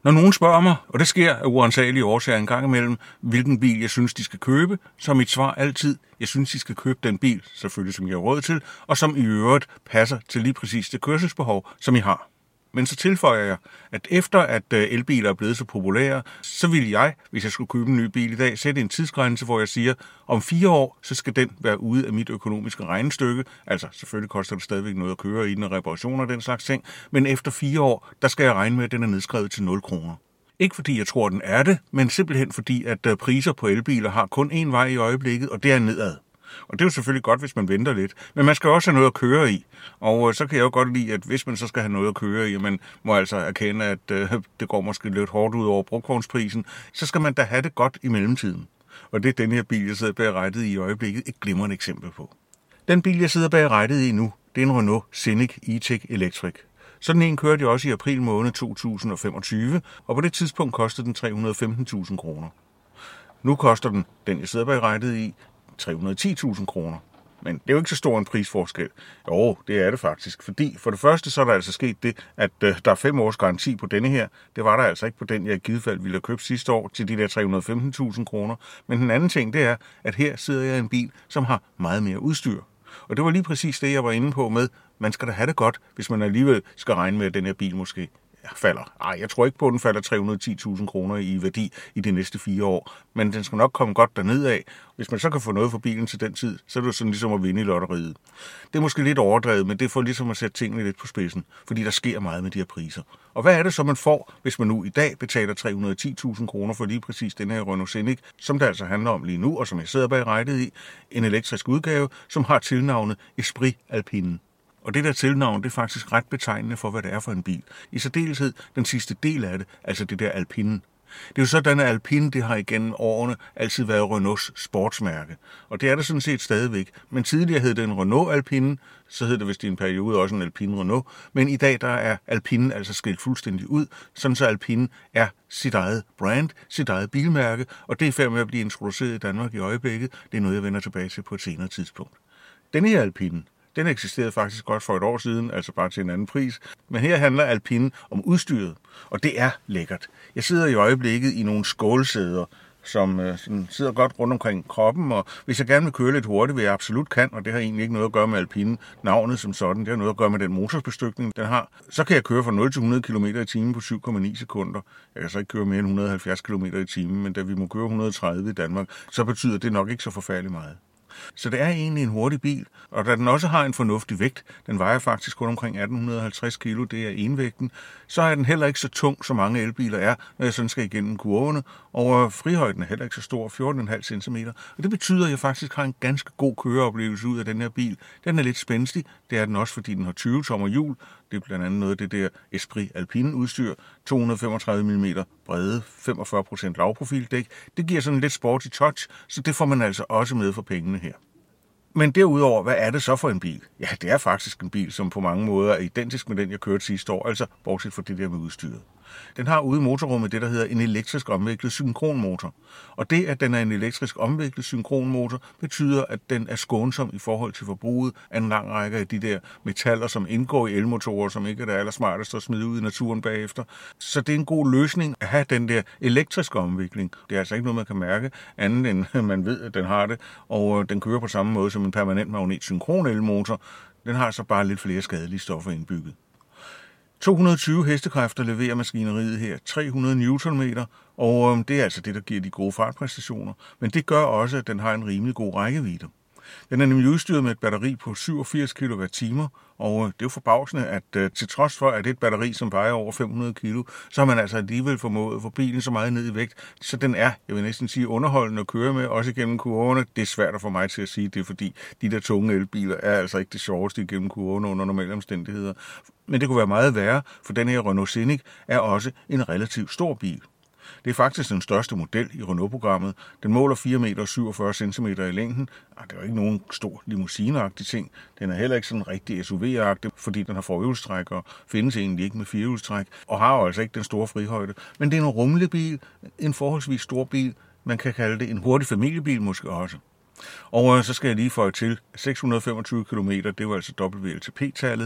Når nogen spørger mig, og det sker af uansagelige årsager en gang imellem, hvilken bil jeg synes, de skal købe, så er mit svar altid, jeg synes, de skal købe den bil, selvfølgelig som jeg har råd til, og som i øvrigt passer til lige præcis det kørselsbehov, som I har. Men så tilføjer jeg, at efter at elbiler er blevet så populære, så vil jeg, hvis jeg skulle købe en ny bil i dag, sætte en tidsgrænse, hvor jeg siger, om 4 år, så skal den være ude af mit økonomiske regnestykke. Altså, selvfølgelig koster det stadigvæk noget at køre i den og reparationer og den slags ting, men efter 4 år, der skal jeg regne med, at den er nedskrevet til 0 kroner. Ikke fordi jeg tror, den er det, men simpelthen fordi, at priser på elbiler har kun én vej i øjeblikket, og det er nedad. Og det er jo selvfølgelig godt, hvis man venter lidt. Men man skal også have noget at køre i. Og så kan jeg jo godt lide, at hvis man så skal have noget at køre i, og man må altså erkende, at det går måske lidt hårdt ud over brugtvognsprisen, så skal man da have det godt i mellemtiden. Og det er den her bil, jeg sidder bag rattet i øjeblikket, et glimrende eksempel på. Den bil, jeg sidder bag rattet i nu, det er en Renault Scenic E-Tech Electric. Sådan en kørte jeg også i april måned 2025, og på det tidspunkt kostede den 315.000 kroner. Nu koster den jeg sidder bag rattet i, 310.000 kroner. Men det er jo ikke så stor en prisforskel. Jo, det er det faktisk. Fordi for det første, så er der altså sket det, at der er 5 års garanti på denne her. Det var der altså ikke på den, jeg i givet fald ville have købt sidste år til de der 315.000 kroner. Men den anden ting, det er, at her sidder jeg i en bil, som har meget mere udstyr. Og det var lige præcis det, jeg var inde på med, man skal da have det godt, hvis man alligevel skal regne med, at den her bil måske falder. Jeg tror ikke på, at den falder 310.000 kroner i værdi i de næste 4 år. Men den skal nok komme godt derned af. Hvis man så kan få noget for bilen til den tid, så er det jo sådan ligesom at vinde i lotteriet. Det er måske lidt overdrevet, men det får ligesom at sætte tingene lidt på spidsen, fordi der sker meget med de her priser. Og hvad er det så, man får, hvis man nu i dag betaler 310.000 kroner for lige præcis den her Renault Scenic, som det altså handler om lige nu, og som jeg sidder bag rattet i, en elektrisk udgave, som har tilnavnet Esprit Alpine. Og det der tilnavn, det er faktisk ret betegnende for, hvad det er for en bil. I særdeleshed den sidste del af det, altså det der Alpine. Det er jo sådan, at Alpine, det har igennem årene altid været Renaults sportsmærke. Og det er det sådan set stadigvæk. Men tidligere hed det en Renault Alpine, så hed det vist i en periode også en Alpine Renault. Men i dag, der er Alpine altså skilt fuldstændig ud, sådan så Alpine er sit eget brand, sit eget bilmærke, og det er i færd med at blive introduceret i Danmark i øjeblikket. Det er noget, jeg vender tilbage til på et senere tidspunkt. Denne her Alpine, den eksisterede faktisk godt for et år siden, altså bare til en anden pris. Men her handler Alpine om udstyret, og det er lækkert. Jeg sidder i øjeblikket i nogle skålsæder, som sidder godt rundt omkring kroppen, og hvis jeg gerne vil køre lidt hurtigt, vil jeg absolut kan, og det har egentlig ikke noget at gøre med Alpine, navnet som sådan, det har noget at gøre med den motorbestykning, den har. Så kan jeg køre fra 0 til 100 km i timen på 7,9 sekunder. Jeg kan så ikke køre mere end 170 km i timen, men da vi må køre 130 i Danmark, så betyder det nok ikke så forfærdeligt meget. Så det er egentlig en hurtig bil, og da den også har en fornuftig vægt, den vejer faktisk kun omkring 1850 kilo, det er envægten, så er den heller ikke så tung, som mange elbiler er, når jeg sådan skal igennem kurverne, og frihøjden er heller ikke så stor, 14,5 cm, og det betyder, at jeg faktisk har en ganske god køreoplevelse ud af den her bil. Den er lidt spændstig, det er den også, fordi den har 20 tommer hjul, det er blandt andet noget af det der Esprit Alpine udstyr, 235 mm brede, 45% lavprofildæk. Det giver sådan lidt sporty touch, så det får man altså også med for pengene her. Men derudover, hvad er det så for en bil? Ja, det er faktisk en bil, som på mange måder er identisk med den, jeg kørte sidste år, altså bortset fra det der med udstyret. Den har ude i motorrummet det, der hedder en elektrisk omviklet synkronmotor. Og det, at den er en elektrisk omviklet synkronmotor, betyder, at den er skånsom i forhold til forbruget af en lang række af de der metaller, som indgår i elmotorer, som ikke er det allersmarteste at smide ud i naturen bagefter. Så det er en god løsning at have den der elektriske omvikling. Det er altså ikke noget, man kan mærke, andet end man ved, at den har det, og den kører på samme måde som en permanent magnet synkron elmotor. Den har så bare lidt flere skadelige stoffer indbygget. 220 hestekræfter leverer maskineriet her, 300 Newtonmeter, og det er altså det, der giver de gode fartpræstationer. Men det gør også, at den har en rimelig god rækkevidde. Den er nemlig udstyret med et batteri på 87 kWh, og det er jo forbavsende, at til trods for, at det er et batteri, som vejer over 500 kg, så har man altså alligevel formået at få bilen så meget ned i vægt, så den er, jeg vil næsten sige, underholdende at køre med, også igennem kurverne. Det er svært at få mig til at sige det, fordi de der tunge elbiler er altså ikke det sjoveste igennem kurverne under normale omstændigheder. Men det kunne være meget værre, for den her Renault Scenic er også en relativt stor bil. Det er faktisk den største model i Renault-programmet. Den måler 4,47 cm i længden. Det er jo ikke nogen stor limousineagtig ting. Den er heller ikke sådan rigtig SUV-agtig, fordi den har forhjulstræk og findes egentlig ikke med firehjulstræk, og har jo altså ikke den store frihøjde. Men det er en rummelig bil, en forholdsvis stor bil. Man kan kalde det en hurtig familiebil måske også. Og så skal jeg lige føje til, 625 km, det var altså WLTP-tallet.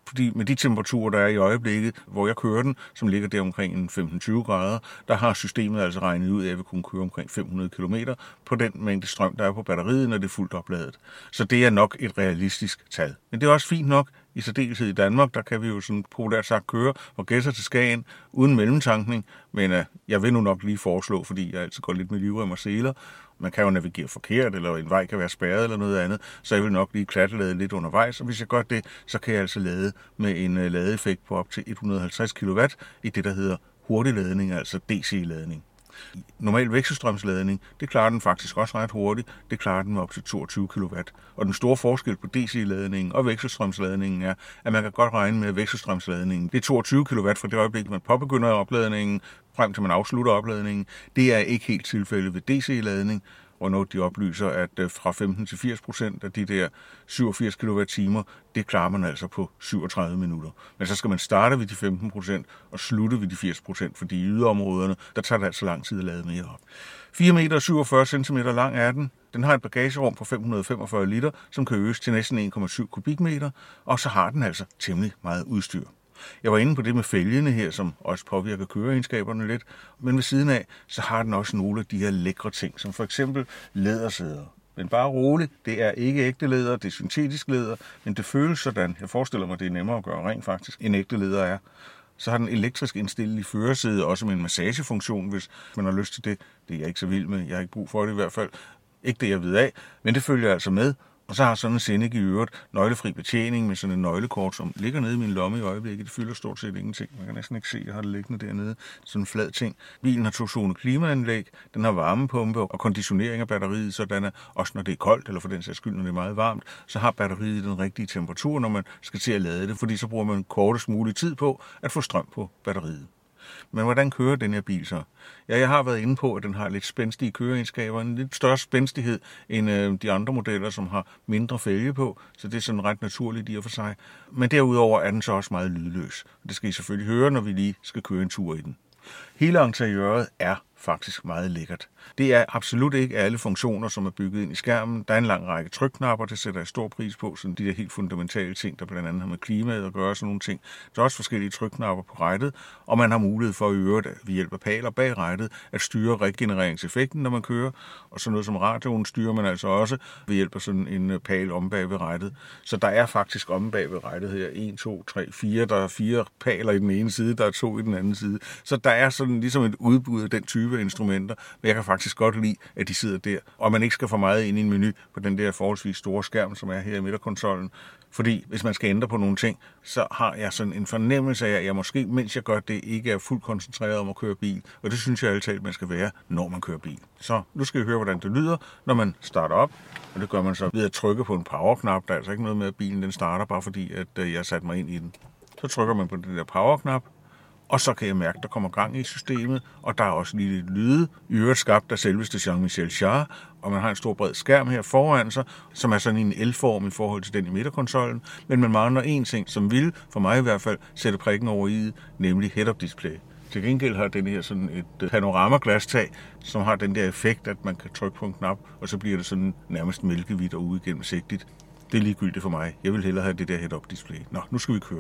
Fordi med de temperaturer, der er i øjeblikket, hvor jeg kører den, som ligger der omkring 15-20 grader, der har systemet altså regnet ud af, at jeg vil kunne køre omkring 500 km på den mængde strøm, der er på batteriet, når det er fuldt opladet. Så det er nok et realistisk tal. Men det er også fint nok, i særdeleshed i Danmark, der kan vi jo sådan populært sagt køre fra Gedser til Skagen uden mellemtankning, men jeg vil nu nok lige foreslå, fordi jeg altid går lidt med livrem og seler. Man kan jo navigere forkert, eller en vej kan være spærret eller noget andet, så jeg vil nok lige klattelade lidt undervejs, og hvis jeg gør det, så kan jeg altså lade med en ladeeffekt på op til 150 kW i det, der hedder hurtigladning, altså DC-ladning. Normal vekselstrømsladning, det klarer den faktisk også ret hurtigt. Det klarer den med op til 22 kW. Og den store forskel på DC-ladningen og vekselstrømsladningen er, at man kan godt regne med, at vekselstrømsladningen, det er 22 kW fra det øjeblik, man påbegynder opladningen, frem til man afslutter opladningen. Det er ikke helt tilfældet ved DC-ladning, og når de oplyser, at fra 15 til 80% af de der 87 kWh, det klarer man altså på 37 minutter. Men så skal man starte ved de 15% og slutte ved de 80%, fordi i yderområderne, der tager det altså lang tid at lade mere op. 4 meter 47 cm lang er den. Den har et bagagerum på 545 liter, som kan øges til næsten 1,7 kubikmeter, og så har den altså temmelig meget udstyr. Jeg var inde på det med fælgene her, som også påvirker køreegenskaberne lidt, men ved siden af, så har den også nogle af de her lækre ting, som for eksempel lædersæder. Men bare roligt, det er ikke ægte læder, det er syntetisk læder, men det føles sådan. Jeg forestiller mig, det er nemmere at gøre rent faktisk, end ægte læder er. Så har den elektrisk indstillet i førersædet, også med en massagefunktion, hvis man har lyst til det. Det er jeg ikke så vild med, jeg har ikke brug for det i hvert fald. Ikke det, jeg ved af, men det følger altså med. Og så har sådan en Scenic i øvrigt nøglefri betjening med sådan en nøglekort, som ligger nede i min lomme i øjeblikket. Det fylder stort set ingenting. Man kan næsten ikke se, at jeg har det liggende dernede. Sådan en flad ting. Bilen har 2-zone klimaanlæg, den har varmepumpe og konditionering af batteriet, så den er, også når det er koldt, eller for den sags skyld, når det er meget varmt, så har batteriet den rigtige temperatur, når man skal til at lade det, fordi så bruger man kortest mulig tid på at få strøm på batteriet. Men hvordan kører den her bil så? Ja, jeg har været inde på, at den har lidt spændstige køreegenskaber, en lidt større spændstighed end de andre modeller, som har mindre fælge på, så det er sådan ret naturligt i og for sig. Men derudover er den så også meget lydløs. Det skal I selvfølgelig høre, når vi lige skal køre en tur i den. Hele interiøret er faktisk meget lækkert. Det er absolut ikke alle funktioner, som er bygget ind i skærmen. Der er en lang række trykknapper, det sætter jeg stor pris på, sådan de der helt fundamentale ting, der blandt andet har med klimaet at gøre, sådan nogle ting. Der er også forskellige trykknapper på rattet, og man har mulighed for i øvrigt ved hjælp af paler bag rattet at styre regenereringseffekten, når man kører. Og sådan noget som radioen styrer man altså også ved hjælp af sådan en pal om bag ved rattet. Så der er faktisk om bag ved rattet her 1, 2, 3, 4. Der er 4 paler i den ene side, der er 2 i den anden side. Så der er sådan ligesom et udbud af den type instrumenter, men jeg kan faktisk godt lide, at de sidder der, og man ikke skal for meget ind i en menu på den der forholdsvis store skærm, som er her i midterkonsollen. Fordi hvis man skal ændre på nogle ting, så har jeg sådan en fornemmelse af, at jeg måske, mens jeg gør det, ikke er fuldt koncentreret om at køre bil. Og det synes jeg altid, man skal være, når man kører bil. Så nu skal I høre, hvordan det lyder, når man starter op. Og det gør man så ved at trykke på en powerknap. Der er altså ikke noget med, at bilen den starter, bare fordi at jeg satte mig ind i den. Så trykker man på den der powerknap, og så kan jeg mærke, at der kommer gang i systemet, og der er også lige lidt lyde, i øvrigt skabt af selveste Jean-Michel Jarre, og man har en stor bred skærm her foran sig, som er sådan en L-form i forhold til den i midterkonsollen, men man mangler en ting, som vil, for mig i hvert fald, sætte prikken over i, nemlig head-up display. Til gengæld har den her sådan et panoramaglasstag, som har den der effekt, at man kan trykke på en knap, og så bliver det sådan nærmest mælkehvidt og uigennemsigtigt. Det er ligegyldigt for mig. Jeg vil hellere have det der head-up display. Nå, nu skal vi køre.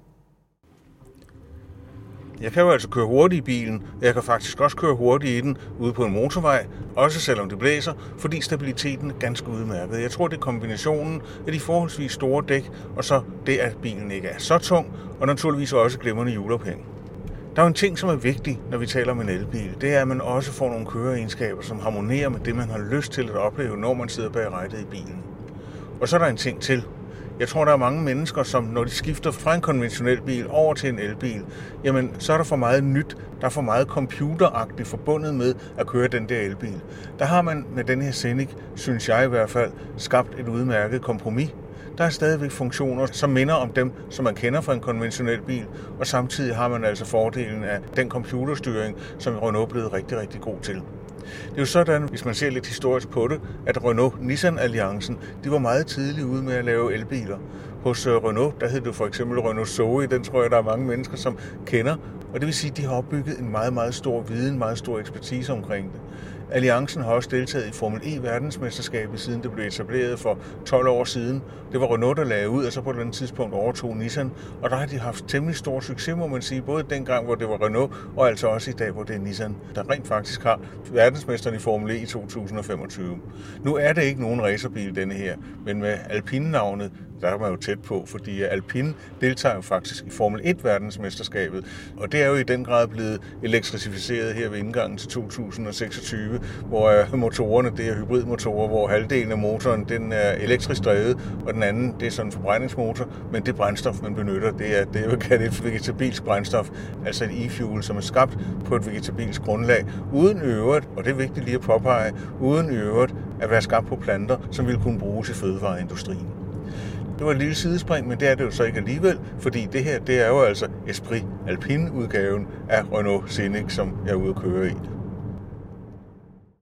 Jeg kan jo altså køre hurtigt i bilen, og jeg kan faktisk også køre hurtigt i den ude på en motorvej, også selvom det blæser, fordi stabiliteten er ganske udmærket. Jeg tror, det er kombinationen af de forholdsvis store dæk, og så det, at bilen ikke er så tung, og naturligvis også glimrende hjulophæng. Der er jo en ting, som er vigtig, når vi taler om en elbil. Det er, at man også får nogle køreegenskaber, som harmonerer med det, man har lyst til at opleve, når man sidder bag rattet i bilen. Og så er der en ting til. Jeg tror, der er mange mennesker, som når de skifter fra en konventionel bil over til en elbil, jamen så er der for meget nyt, der er for meget computeragtigt forbundet med at køre den der elbil. Der har man med den her Scenic, synes jeg i hvert fald, skabt et udmærket kompromis. Der er stadigvæk funktioner, som minder om dem, som man kender fra en konventionel bil, og samtidig har man altså fordelen af den computerstyring, som Renault er blevet rigtig, rigtig god til. Det er jo sådan, hvis man ser lidt historisk på det, at Renault-Nissan-alliancen, de var meget tidligt ude med at lave elbiler. Hos Renault, der hed det for eksempel Renault Zoe, den tror jeg, der er mange mennesker, som kender. Og det vil sige, at de har opbygget en meget, meget stor viden, meget stor ekspertise omkring det. Alliancen har også deltaget i Formel E-verdensmesterskabet, siden det blev etableret for 12 år siden. Det var Renault, der lagde ud, og så på et andet tidspunkt overtog Nissan. Og der har de haft temmelig stor succes, må man sige, både dengang, hvor det var Renault, og altså også i dag, hvor det er Nissan, der rent faktisk har verdensmesteren i Formel E i 2025. Nu er det ikke nogen racerbil, denne her, men med Alpine-navnet, der er man jo tæt på, fordi Alpine deltager jo faktisk i Formel 1-verdensmesterskabet, og det er jo i den grad blevet elektrificeret her ved indgangen til 2026, hvor motorerne, det er hybridmotorer, hvor halvdelen af motoren, den er elektrisk drevet, og den anden, det er sådan en forbrændingsmotor, men det brændstof, man benytter, det er jo kaldt et vegetabilsk brændstof, altså et e-fuel, som er skabt på et vegetabilsk grundlag, uden øvrigt, og det er vigtigt lige at påpege, uden øvrigt at være skabt på planter, som ville kunne bruges i fødevareindustrien. Det var et lille sidespring, men det er det jo så ikke alligevel, fordi det her, det er jo altså Esprit Alpine-udgaven af Renault Scenic, som jeg er ude at køre i.